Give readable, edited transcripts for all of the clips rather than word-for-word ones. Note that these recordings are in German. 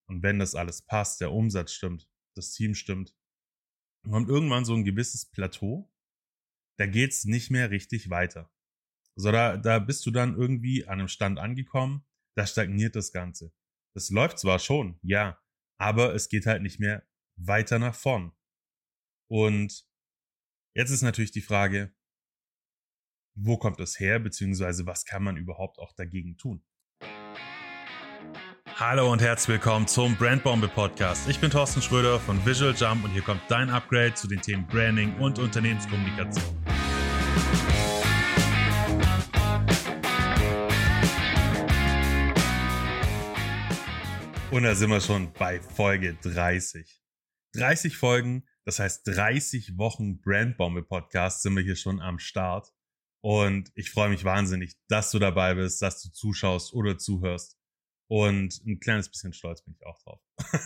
und wenn das alles passt, der Umsatz stimmt, das Team stimmt, kommt irgendwann so ein gewisses Plateau, da geht's nicht mehr richtig weiter. Also da bist du dann irgendwie an einem Stand angekommen, da stagniert das Ganze. Das läuft zwar schon, ja, aber es geht halt nicht mehr weiter nach vorn. Und jetzt ist natürlich die Frage, wo kommt das her, beziehungsweise was kann man überhaupt auch dagegen tun? Hallo und herzlich willkommen zum Brandbombe Podcast. Ich bin Thorsten Schröder von Visual Jump und hier kommt dein Upgrade zu den Themen Branding und Unternehmenskommunikation. Und da sind wir schon bei Folge 30. 30 Folgen, das heißt 30 Wochen Brandbombe Podcast sind wir hier schon am Start. Und ich freue mich wahnsinnig, dass du dabei bist, dass du zuschaust oder zuhörst. Und ein kleines bisschen stolz bin ich auch drauf.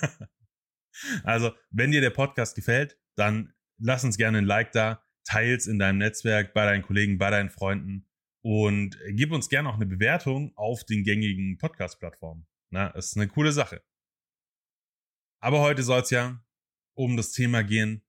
Also, wenn dir der Podcast gefällt, dann lass uns gerne ein Like da, teil's in deinem Netzwerk, bei deinen Kollegen, bei deinen Freunden und gib uns gerne auch eine Bewertung auf den gängigen Podcast-Plattformen. Na, ist eine coole Sache. Aber heute soll es ja um das Thema gehen,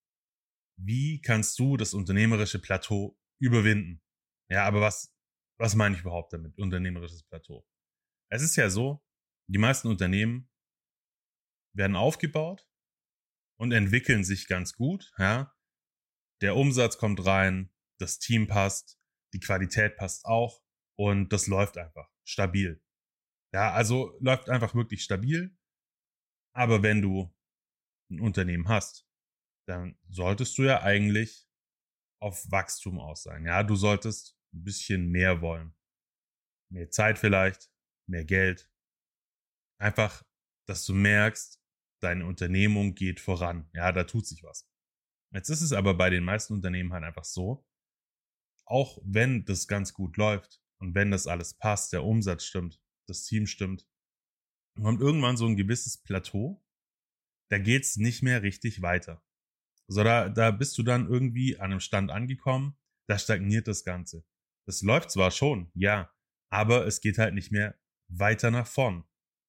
wie kannst du das unternehmerische Plateau überwinden? Ja, aber was meine ich überhaupt damit, unternehmerisches Plateau? Es ist ja so, die meisten Unternehmen werden aufgebaut und entwickeln sich ganz gut. Ja? Der Umsatz kommt rein, das Team passt, die Qualität passt auch und das läuft einfach stabil. Ja, also läuft einfach wirklich stabil. Aber wenn du ein Unternehmen hast, dann solltest du ja eigentlich auf Wachstum aus sein. Ja, du solltest ein bisschen mehr wollen. Mehr Zeit vielleicht, mehr Geld. Einfach, dass du merkst, deine Unternehmung geht voran. Ja, da tut sich was. Jetzt ist es aber bei den meisten Unternehmen halt einfach so, auch wenn das ganz gut läuft und wenn das alles passt, der Umsatz stimmt, das Team stimmt, kommt irgendwann so ein gewisses Plateau, da geht's nicht mehr richtig weiter. Also da bist du dann irgendwie an einem Stand angekommen, da stagniert das Ganze. Das läuft zwar schon, ja, aber es geht halt nicht mehr weiter nach vorn.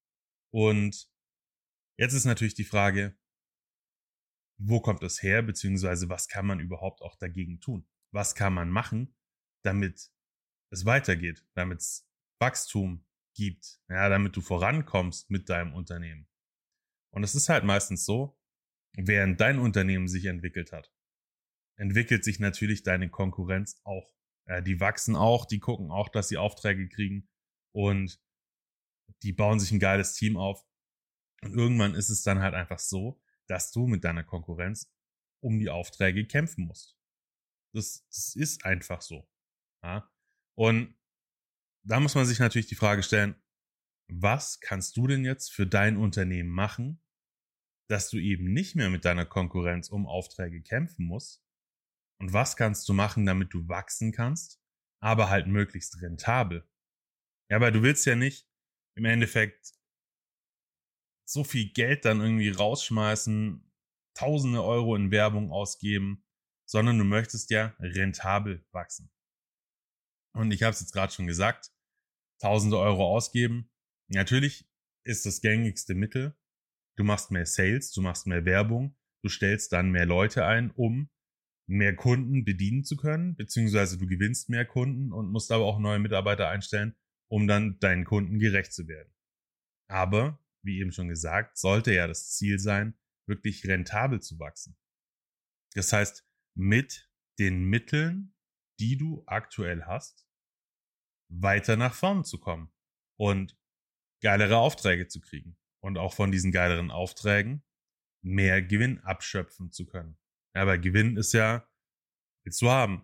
Und jetzt ist natürlich die Frage, wo kommt es her, beziehungsweise was kann man überhaupt auch dagegen tun? Was kann man machen, damit es weitergeht, damit es Wachstum gibt, ja, damit du vorankommst mit deinem Unternehmen. Und es ist halt meistens so, während dein Unternehmen sich entwickelt hat, entwickelt sich natürlich deine Konkurrenz auch. Ja, die wachsen auch, die gucken auch, dass sie Aufträge kriegen und die bauen sich ein geiles Team auf. Und irgendwann ist es dann halt einfach so, dass du mit deiner Konkurrenz um die Aufträge kämpfen musst. Das ist einfach so. Ja? Und da muss man sich natürlich die Frage stellen, was kannst du denn jetzt für dein Unternehmen machen, dass du eben nicht mehr mit deiner Konkurrenz um Aufträge kämpfen musst? Und was kannst du machen, damit du wachsen kannst, aber halt möglichst rentabel? Ja, weil du willst ja nicht im Endeffekt so viel Geld dann irgendwie rausschmeißen, tausende Euro in Werbung ausgeben, sondern du möchtest ja rentabel wachsen. Und ich habe es jetzt gerade schon gesagt, tausende Euro ausgeben. Natürlich ist das gängigste Mittel, du machst mehr Sales, du machst mehr Werbung, du stellst dann mehr Leute ein, um mehr Kunden bedienen zu können, beziehungsweise du gewinnst mehr Kunden und musst aber auch neue Mitarbeiter einstellen, um dann deinen Kunden gerecht zu werden. Aber, wie eben schon gesagt, sollte ja das Ziel sein, wirklich rentabel zu wachsen. Das heißt, mit den Mitteln, die du aktuell hast, weiter nach vorn zu kommen und geilere Aufträge zu kriegen und auch von diesen geileren Aufträgen mehr Gewinn abschöpfen zu können. Ja, weil Gewinn ist ja, willst du haben.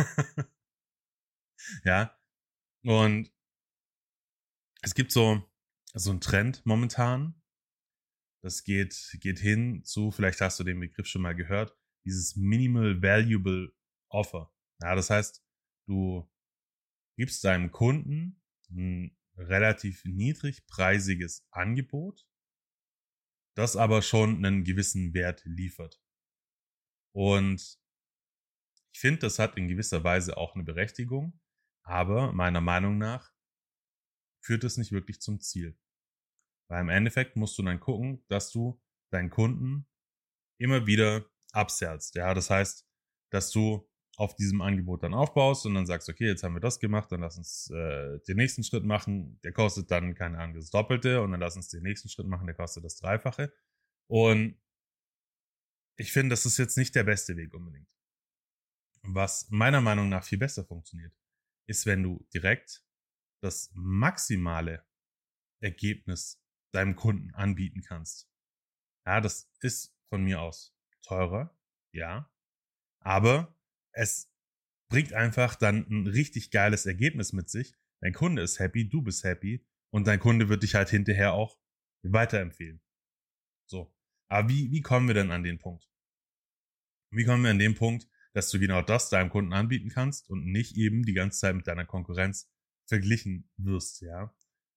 Ja, und es gibt so ein Trend momentan, das geht hin zu, vielleicht hast du den Begriff schon mal gehört, dieses Minimal Valuable Offer. Ja, das heißt, du gibst deinem Kunden ein relativ niedrigpreisiges Angebot, das aber schon einen gewissen Wert liefert. Und ich finde, das hat in gewisser Weise auch eine Berechtigung, aber meiner Meinung nach führt es nicht wirklich zum Ziel. Weil im Endeffekt musst du dann gucken, dass du deinen Kunden immer wieder upsellst. Ja, das heißt, dass du auf diesem Angebot dann aufbaust und dann sagst, okay, jetzt haben wir das gemacht, dann lass uns den nächsten Schritt machen, der kostet dann, keine Ahnung, das Doppelte und dann lass uns den nächsten Schritt machen, der kostet das Dreifache. Und ich finde, das ist jetzt nicht der beste Weg unbedingt. Was meiner Meinung nach viel besser funktioniert, ist, wenn du direkt das maximale Ergebnis deinem Kunden anbieten kannst. Ja, das ist von mir aus teurer, ja, aber es bringt einfach dann ein richtig geiles Ergebnis mit sich. Dein Kunde ist happy, du bist happy und dein Kunde wird dich halt hinterher auch weiterempfehlen. So. Aber wie kommen wir denn an den Punkt? Wie kommen wir an den Punkt, dass du genau das deinem Kunden anbieten kannst und nicht eben die ganze Zeit mit deiner Konkurrenz verglichen wirst, ja?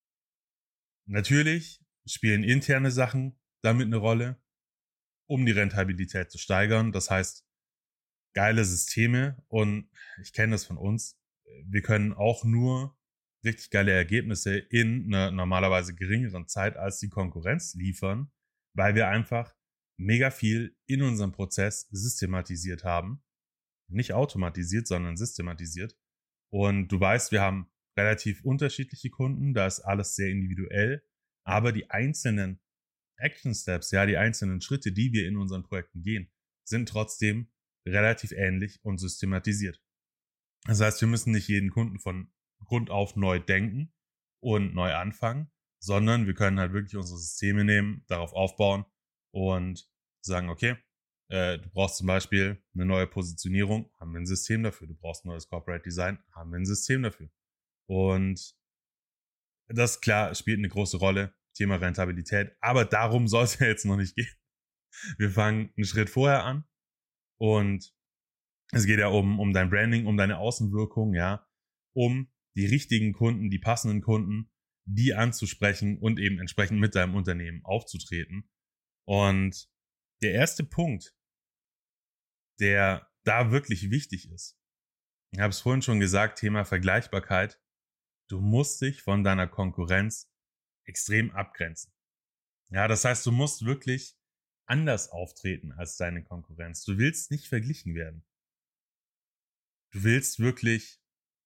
Natürlich spielen interne Sachen damit eine Rolle, um die Rentabilität zu steigern. Das heißt, geile Systeme und ich kenne das von uns. Wir können auch nur richtig geile Ergebnisse in einer normalerweise geringeren Zeit als die Konkurrenz liefern, weil wir einfach mega viel in unserem Prozess systematisiert haben. Nicht automatisiert, sondern systematisiert. Und du weißt, wir haben relativ unterschiedliche Kunden, da ist alles sehr individuell, aber die einzelnen Action Steps, ja, die einzelnen Schritte, die wir in unseren Projekten gehen, sind trotzdem relativ ähnlich und systematisiert. Das heißt, wir müssen nicht jeden Kunden von Grund auf neu denken und neu anfangen, sondern wir können halt wirklich unsere Systeme nehmen, darauf aufbauen und sagen, okay, du brauchst zum Beispiel eine neue Positionierung, haben wir ein System dafür. Du brauchst ein neues Corporate Design, haben wir ein System dafür. Und das, klar, spielt eine große Rolle, Thema Rentabilität, aber darum soll es ja jetzt noch nicht gehen. Wir fangen einen Schritt vorher an und es geht ja um dein Branding, um deine Außenwirkung, ja, um die richtigen Kunden, die passenden Kunden, die anzusprechen und eben entsprechend mit deinem Unternehmen aufzutreten. Und der erste Punkt, der da wirklich wichtig ist, ich habe es vorhin schon gesagt, Thema Vergleichbarkeit, du musst dich von deiner Konkurrenz extrem abgrenzen. Ja, das heißt, du musst wirklich anders auftreten als deine Konkurrenz. Du willst nicht verglichen werden. Du willst wirklich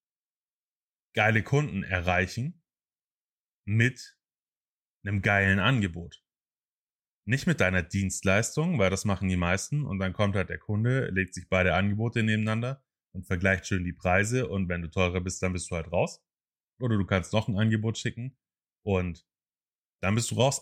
geile Kunden erreichen mit einem geilen Angebot. Nicht mit deiner Dienstleistung, weil das machen die meisten und dann kommt halt der Kunde, legt sich beide Angebote nebeneinander und vergleicht schön die Preise und wenn du teurer bist, dann bist du halt raus. Oder du kannst noch ein Angebot schicken und dann bist du raus.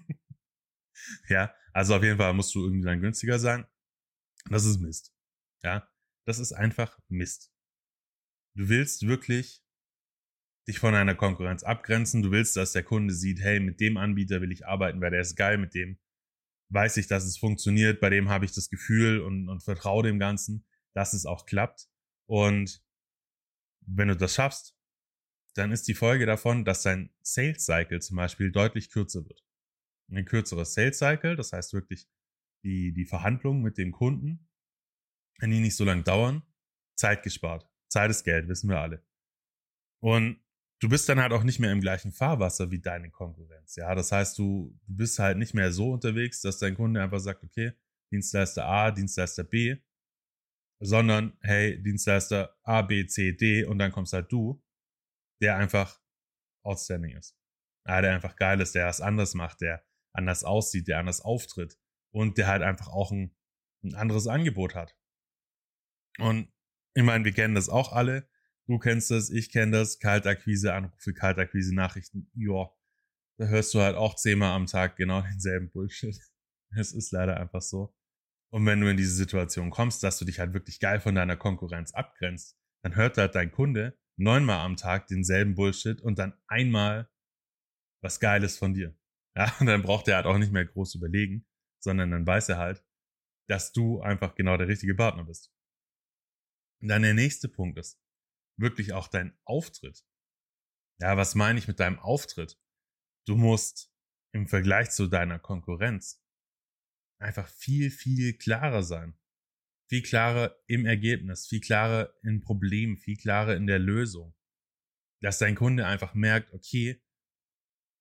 Ja, also auf jeden Fall musst du irgendwie dann günstiger sein. Das ist Mist. Ja, das ist einfach Mist. Du willst wirklich dich von einer Konkurrenz abgrenzen. Du willst, dass der Kunde sieht, hey, mit dem Anbieter will ich arbeiten, weil der ist geil, mit dem weiß ich, dass es funktioniert, bei dem habe ich das Gefühl und vertraue dem Ganzen, dass es auch klappt. Und wenn du das schaffst, dann ist die Folge davon, dass dein Sales Cycle zum Beispiel deutlich kürzer wird. Ein kürzeres Sales Cycle, das heißt wirklich die Verhandlungen mit dem Kunden, wenn die nicht so lange dauern, Zeit gespart. Zeit ist Geld, wissen wir alle. Und du bist dann halt auch nicht mehr im gleichen Fahrwasser wie deine Konkurrenz. Ja, das heißt, du bist halt nicht mehr so unterwegs, dass dein Kunde einfach sagt, okay, Dienstleister A, Dienstleister B, sondern hey, Dienstleister A, B, C, D und dann kommst halt du, der einfach outstanding ist. Ja, der einfach geil ist, der was anderes macht, der anders aussieht, der anders auftritt und der halt einfach auch ein anderes Angebot hat. Und ich meine, wir kennen das auch alle. Du kennst das, ich kenne das, Kaltakquise, Anrufe, Kaltakquise, Nachrichten. Ja, da hörst du halt auch 10-mal am Tag genau denselben Bullshit. Es ist leider einfach so. Und wenn du in diese Situation kommst, dass du dich halt wirklich geil von deiner Konkurrenz abgrenzt, dann hört halt dein Kunde 9-mal am Tag denselben Bullshit und dann einmal was Geiles von dir. Ja, und dann braucht er halt auch nicht mehr groß überlegen, sondern dann weiß er halt, dass du einfach genau der richtige Partner bist. Und dann der nächste Punkt ist wirklich auch dein Auftritt. Ja, was meine ich mit deinem Auftritt? Du musst im Vergleich zu deiner Konkurrenz einfach viel, viel klarer sein. Viel klarer im Ergebnis, viel klarer im Problem, viel klarer in der Lösung. Dass dein Kunde einfach merkt, okay,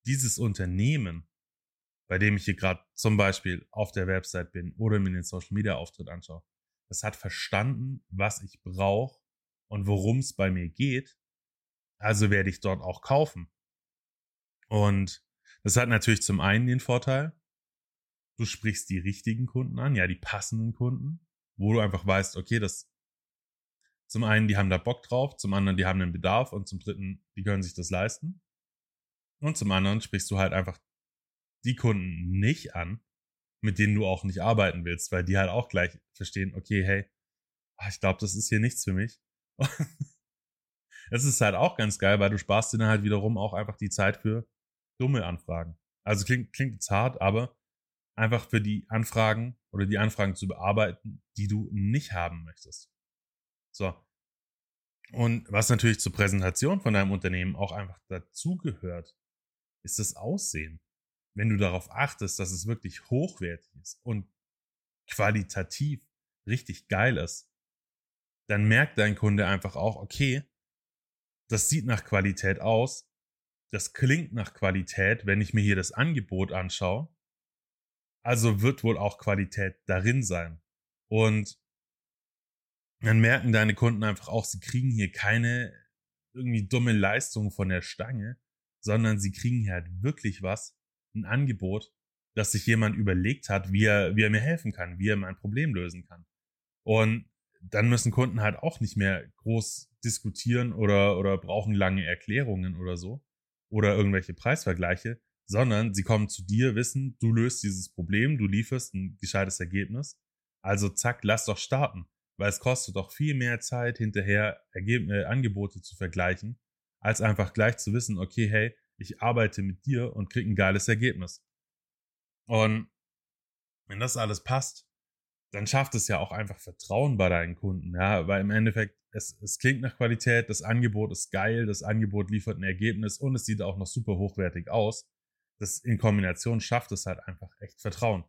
dieses Unternehmen, bei dem ich hier gerade zum Beispiel auf der Website bin oder mir den Social-Media-Auftritt anschaue, das hat verstanden, was ich brauche und worum es bei mir geht. Also werde ich dort auch kaufen. Und das hat natürlich zum einen den Vorteil, du sprichst die richtigen Kunden an, ja, die passenden Kunden, wo du einfach weißt, okay, das zum einen, die haben da Bock drauf, zum anderen, die haben einen Bedarf und zum dritten, die können sich das leisten. Und zum anderen sprichst du halt einfach die Kunden nicht an, mit denen du auch nicht arbeiten willst, weil die halt auch gleich verstehen, okay, hey, ich glaube, das ist hier nichts für mich. Das ist halt auch ganz geil, weil du sparst dir dann halt wiederum auch einfach die Zeit für dumme Anfragen. Also klingt jetzt hart, aber einfach für die Anfragen oder die Anfragen zu bearbeiten, die du nicht haben möchtest. So. Und was natürlich zur Präsentation von deinem Unternehmen auch einfach dazugehört, ist das Aussehen. Wenn du darauf achtest, dass es wirklich hochwertig ist und qualitativ richtig geil ist, dann merkt dein Kunde einfach auch, okay, das sieht nach Qualität aus, das klingt nach Qualität, wenn ich mir hier das Angebot anschaue, also wird wohl auch Qualität darin sein. Und dann merken deine Kunden einfach auch, sie kriegen hier keine irgendwie dumme Leistung von der Stange, sondern sie kriegen hier halt wirklich was, ein Angebot, dass sich jemand überlegt hat, wie er mir helfen kann, wie er mein Problem lösen kann. Und dann müssen Kunden halt auch nicht mehr groß diskutieren oder brauchen lange Erklärungen oder so oder irgendwelche Preisvergleiche, sondern sie kommen zu dir, wissen, du löst dieses Problem, du lieferst ein gescheites Ergebnis. Also zack, lass doch starten, weil es kostet doch viel mehr Zeit, hinterher Angebote zu vergleichen, als einfach gleich zu wissen, okay, hey, ich arbeite mit dir und krieg ein geiles Ergebnis. Und wenn das alles passt, dann schafft es ja auch einfach Vertrauen bei deinen Kunden, ja, weil im Endeffekt, es klingt nach Qualität, das Angebot ist geil, das Angebot liefert ein Ergebnis und es sieht auch noch super hochwertig aus. Das in Kombination schafft es halt einfach echt Vertrauen.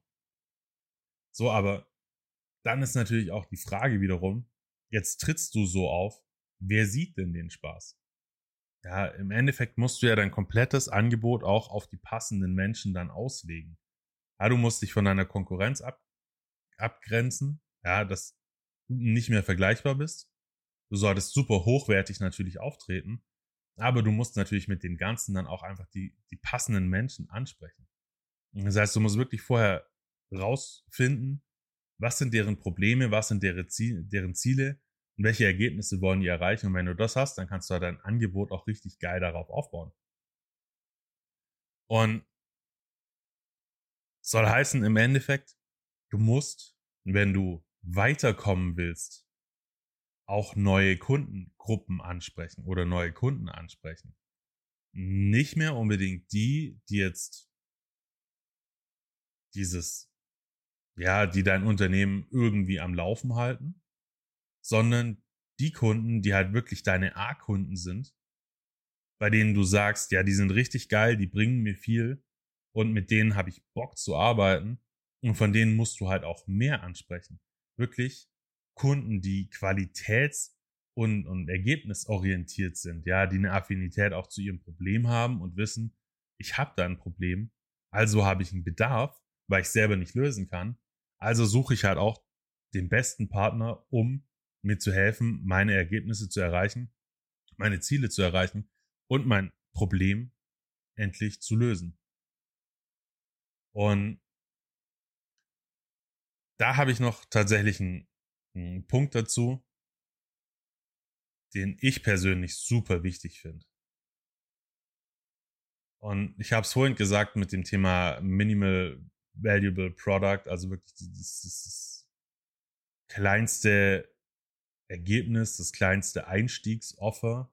So, aber dann ist natürlich auch die Frage wiederum, jetzt trittst du so auf, wer sieht denn den Spaß? Ja, im Endeffekt musst du ja dein komplettes Angebot auch auf die passenden Menschen dann auslegen. Ja, du musst dich von deiner Konkurrenz abgrenzen, ja, dass du nicht mehr vergleichbar bist. Du solltest super hochwertig natürlich auftreten, aber du musst natürlich mit dem Ganzen dann auch einfach die passenden Menschen ansprechen. Das heißt, du musst wirklich vorher rausfinden, was sind deren Probleme, was sind deren Ziele und welche Ergebnisse wollen die erreichen. Und wenn du das hast, dann kannst du halt dein Angebot auch richtig geil darauf aufbauen. Und soll heißen im Endeffekt, du musst, wenn du weiterkommen willst, auch neue Kundengruppen ansprechen oder neue Kunden ansprechen. Nicht mehr unbedingt die jetzt die dein Unternehmen irgendwie am Laufen halten, sondern die Kunden, die halt wirklich deine A-Kunden sind, bei denen du sagst, ja, die sind richtig geil, die bringen mir viel und mit denen habe ich Bock zu arbeiten und von denen musst du halt auch mehr ansprechen. Wirklich Kunden, die qualitäts- und ergebnisorientiert sind, ja, die eine Affinität auch zu ihrem Problem haben und wissen, ich habe da ein Problem, also habe ich einen Bedarf, weil ich selber nicht lösen kann, also suche ich halt auch den besten Partner, um mir zu helfen, meine Ergebnisse zu erreichen, meine Ziele zu erreichen und mein Problem endlich zu lösen. Und da habe ich noch tatsächlich einen Punkt dazu, den ich persönlich super wichtig finde. Und ich habe es vorhin gesagt mit dem Thema Minimal Valuable Product, also wirklich das kleinste Ergebnis, das kleinste Einstiegsoffer.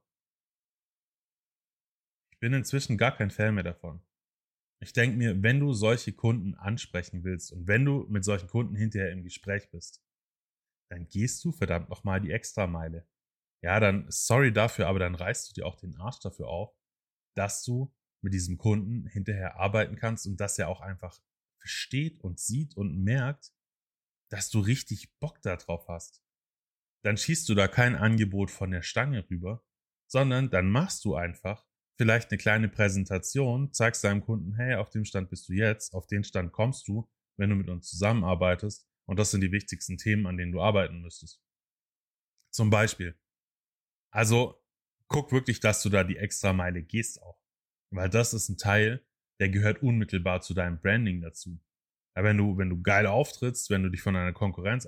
Ich bin inzwischen gar kein Fan mehr davon. Ich denke mir, wenn du solche Kunden ansprechen willst und wenn du mit solchen Kunden hinterher im Gespräch bist, dann gehst du verdammt nochmal die Extrameile. Ja, dann, sorry dafür, aber dann reißt du dir auch den Arsch dafür auf, dass du mit diesem Kunden hinterher arbeiten kannst und dass er auch einfach versteht und sieht und merkt, dass du richtig Bock darauf hast. Dann schießt du da kein Angebot von der Stange rüber, sondern dann machst du einfach, vielleicht eine kleine Präsentation, zeigst deinem Kunden, hey, auf dem Stand bist du jetzt, auf den Stand kommst du, wenn du mit uns zusammenarbeitest und das sind die wichtigsten Themen, an denen du arbeiten müsstest. Zum Beispiel. Also guck wirklich, dass du da die Extrameile gehst auch, weil das ist ein Teil, der gehört unmittelbar zu deinem Branding dazu. Ja, wenn du geil auftrittst, wenn du dich von deiner Konkurrenz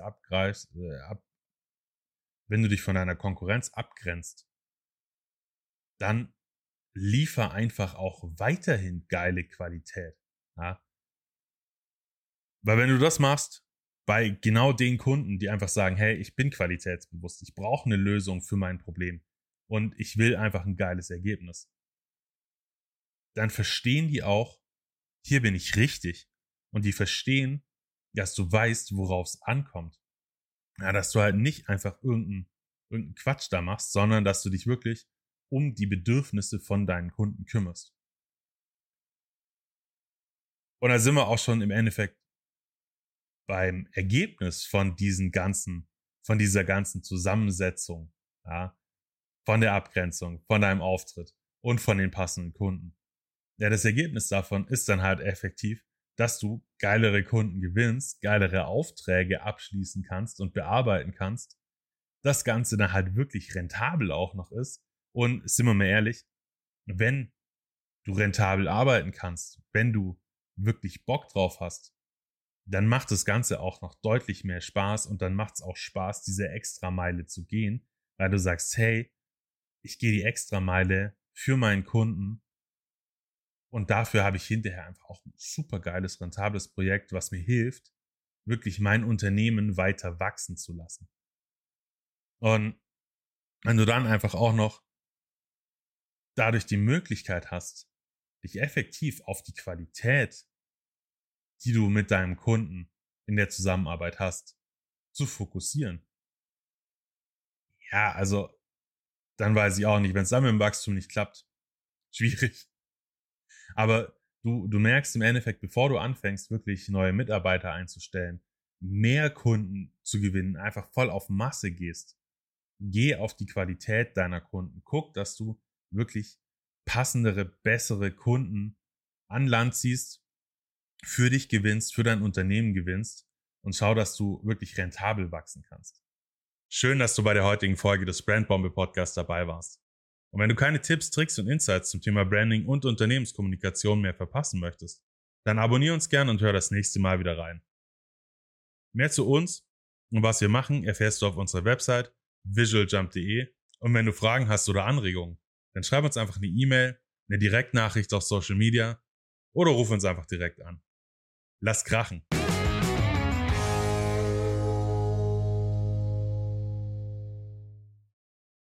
wenn du dich von deiner Konkurrenz abgrenzt, dann liefer einfach auch weiterhin geile Qualität. Ja? Weil wenn du das machst, bei genau den Kunden, die einfach sagen, hey, ich bin qualitätsbewusst, ich brauche eine Lösung für mein Problem und ich will einfach ein geiles Ergebnis, dann verstehen die auch, hier bin ich richtig. Und die verstehen, dass du weißt, worauf es ankommt. Ja, dass du halt nicht einfach irgendeinen Quatsch da machst, sondern dass du dich wirklich um die Bedürfnisse von deinen Kunden kümmerst. Und da sind wir auch schon im Endeffekt beim Ergebnis von dieser ganzen Zusammensetzung, ja, von der Abgrenzung, von deinem Auftritt und von den passenden Kunden. Ja, das Ergebnis davon ist dann halt effektiv, dass du geilere Kunden gewinnst, geilere Aufträge abschließen kannst und bearbeiten kannst. Das Ganze dann halt wirklich rentabel auch noch ist. Und sind wir mal ehrlich, wenn du rentabel arbeiten kannst, wenn du wirklich Bock drauf hast, dann macht das Ganze auch noch deutlich mehr Spaß und dann macht es auch Spaß, diese Extrameile zu gehen, weil du sagst, hey, ich gehe die Extrameile für meinen Kunden und dafür habe ich hinterher einfach auch ein super geiles, rentables Projekt, was mir hilft, wirklich mein Unternehmen weiter wachsen zu lassen. Und wenn du dann einfach auch noch dadurch die Möglichkeit hast, dich effektiv auf die Qualität, die du mit deinem Kunden in der Zusammenarbeit hast, zu fokussieren. Ja, also dann weiß ich auch nicht, wenn es dann mit dem Wachstum nicht klappt, schwierig. Aber du merkst im Endeffekt, bevor du anfängst, wirklich neue Mitarbeiter einzustellen, mehr Kunden zu gewinnen, einfach voll auf Masse gehst. Geh auf die Qualität deiner Kunden. Guck, dass du wirklich passendere, bessere Kunden an Land ziehst, für dich gewinnst, für dein Unternehmen gewinnst und schau, dass du wirklich rentabel wachsen kannst. Schön, dass du bei der heutigen Folge des Brandbombe Podcasts dabei warst. Und wenn du keine Tipps, Tricks und Insights zum Thema Branding und Unternehmenskommunikation mehr verpassen möchtest, dann abonniere uns gern und hör das nächste Mal wieder rein. Mehr zu uns und was wir machen, erfährst du auf unserer Website visualjump.de und wenn du Fragen hast oder Anregungen, dann schreib uns einfach eine E-Mail, eine Direktnachricht auf Social Media oder ruf uns einfach direkt an. Lass krachen!